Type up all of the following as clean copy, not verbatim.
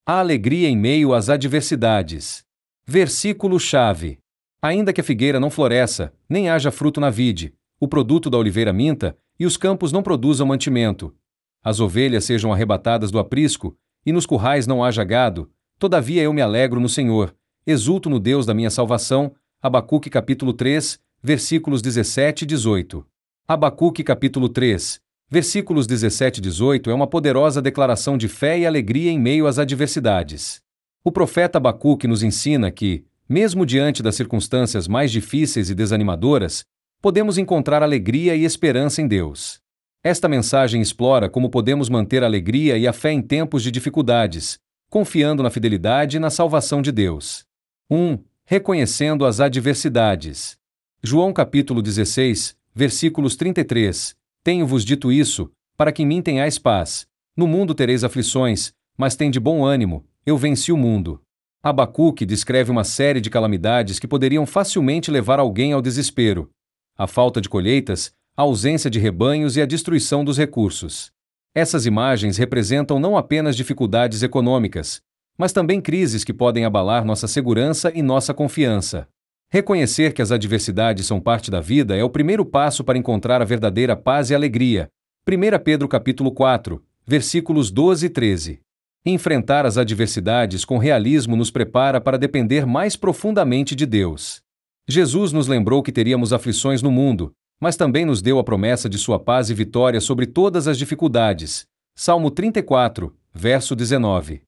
A alegria em meio às adversidades. Versículo-chave. Ainda que a figueira não floresça, nem haja fruto na vide, o produto da oliveira minta, e os campos não produzam mantimento, as ovelhas sejam arrebatadas do aprisco, e nos currais não haja gado, todavia eu me alegro no Senhor, exulto no Deus da minha salvação. Abacuque capítulo 3, versículos 17 e 18. Abacuque capítulo 3, versículos 17 e 18 é uma poderosa declaração de fé e alegria em meio às adversidades. O profeta Abacuque nos ensina que, mesmo diante das circunstâncias mais difíceis e desanimadoras, podemos encontrar alegria e esperança em Deus. Esta mensagem explora como podemos manter a alegria e a fé em tempos de dificuldades, confiando na fidelidade e na salvação de Deus. 1. Reconhecendo as adversidades. João capítulo 16, versículos 33. Tenho-vos dito isso, para que em mim tenhais paz. No mundo tereis aflições, mas tende bom ânimo, eu venci o mundo. Abacuque descreve uma série de calamidades que poderiam facilmente levar alguém ao desespero: a falta de colheitas, a ausência de rebanhos e a destruição dos recursos. Essas imagens representam não apenas dificuldades econômicas, mas também crises que podem abalar nossa segurança e nossa confiança. Reconhecer que as adversidades são parte da vida é o primeiro passo para encontrar a verdadeira paz e alegria. 1 Pedro capítulo 4, versículos 12 e 13. Enfrentar as adversidades com realismo nos prepara para depender mais profundamente de Deus. Jesus nos lembrou que teríamos aflições no mundo, mas também nos deu a promessa de sua paz e vitória sobre todas as dificuldades. Salmo 34, verso 19.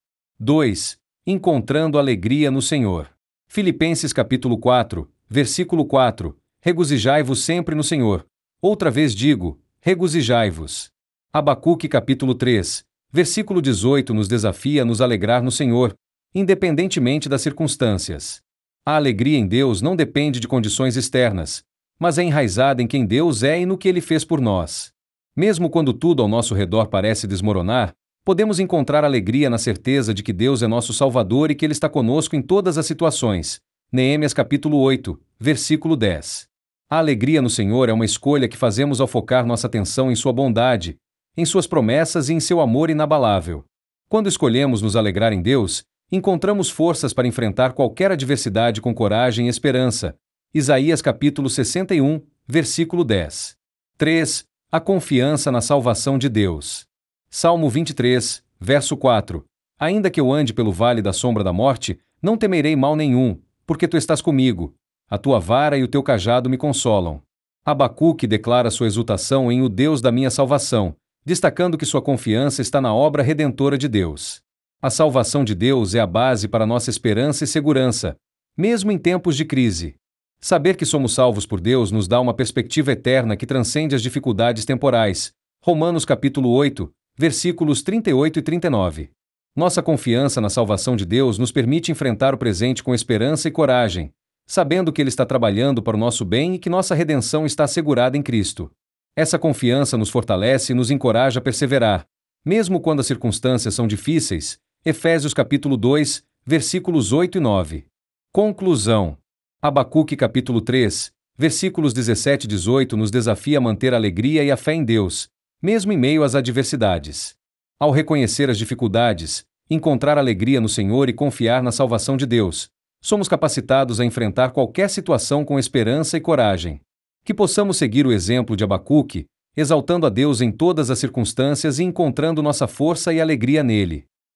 2. Encontrando alegria no Senhor. Filipenses capítulo 4, versículo 4. Regozijai-vos sempre no Senhor. Outra vez digo, regozijai-vos. Abacuque capítulo 3, versículo 18 nos desafia a nos alegrar no Senhor, independentemente das circunstâncias. A alegria em Deus não depende de condições externas, mas é enraizada em quem Deus é e no que Ele fez por nós. Mesmo quando tudo ao nosso redor parece desmoronar, podemos encontrar alegria na certeza de que Deus é nosso Salvador e que Ele está conosco em todas as situações. Neemias capítulo 8, versículo 10. A alegria no Senhor é uma escolha que fazemos ao focar nossa atenção em Sua bondade, em Suas promessas e em Seu amor inabalável. Quando escolhemos nos alegrar em Deus, encontramos forças para enfrentar qualquer adversidade com coragem e esperança. Isaías capítulo 61, versículo 10. 3. A confiança na salvação de Deus. Salmo 23, verso 4. Ainda que eu ande pelo vale da sombra da morte, não temerei mal nenhum, porque tu estás comigo. A tua vara e o teu cajado me consolam. Abacuque declara sua exultação em o Deus da minha salvação, destacando que sua confiança está na obra redentora de Deus. A salvação de Deus é a base para nossa esperança e segurança, mesmo em tempos de crise. Saber que somos salvos por Deus nos dá uma perspectiva eterna que transcende as dificuldades temporais. Romanos capítulo 8, versículos 38 e 39. Nossa confiança na salvação de Deus nos permite enfrentar o presente com esperança e coragem, sabendo que Ele está trabalhando para o nosso bem e que nossa redenção está assegurada em Cristo. Essa confiança nos fortalece e nos encoraja a perseverar, mesmo quando as circunstâncias são difíceis. Efésios capítulo 2, versículos 8 e 9. Conclusão. Abacuque capítulo 3, versículos 17 e 18 nos desafia a manter a alegria e a fé em Deus, mesmo em meio às adversidades. Ao reconhecer as dificuldades, encontrar alegria no Senhor e confiar na salvação de Deus, somos capacitados a enfrentar qualquer situação com esperança e coragem. Que possamos seguir o exemplo de Abacuque, exaltando a Deus em todas as circunstâncias e encontrando nossa força e alegria nele.